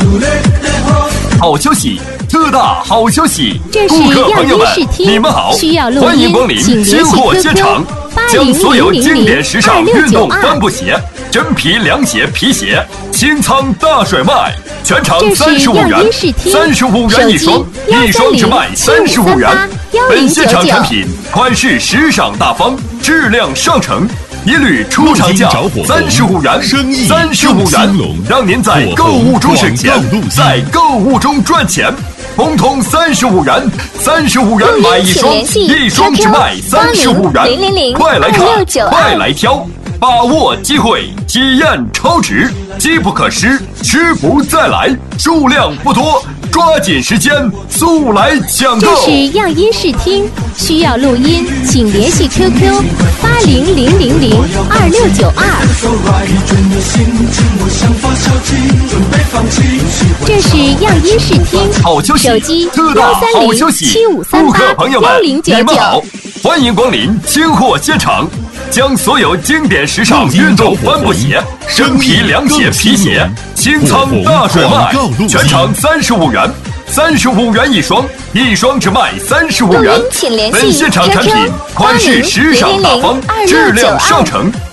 好消息，特大好消息！ 这是顾客朋友们，你们好，欢迎光临新货现场，将所有经典时尚运动帆布鞋、真皮凉鞋、皮鞋清仓大甩卖，全场35元，35元一双，一双只卖35元。本现场产品款式时尚大方，质量上乘。一律出厂价35元，35元，让您在购物中省钱，在购物中赚钱。通通35元，35元买一双，一双只卖35元。快来看，快来挑，把握机会，体验超值，机不可失，失不再来，数量不多。抓紧时间，速来抢购！ 这是样音视听，需要录音，请联系 QQ800002692。这是样音视听， 好消息， 手机特大好消息！顾客朋友们，你们好，欢迎光临清货现场。将所有经典时尚运动帆布鞋、真皮凉鞋、皮鞋清仓大甩卖，全场35元，35元一双，一双只卖35元。本现场产品款式时尚大方，质量上乘。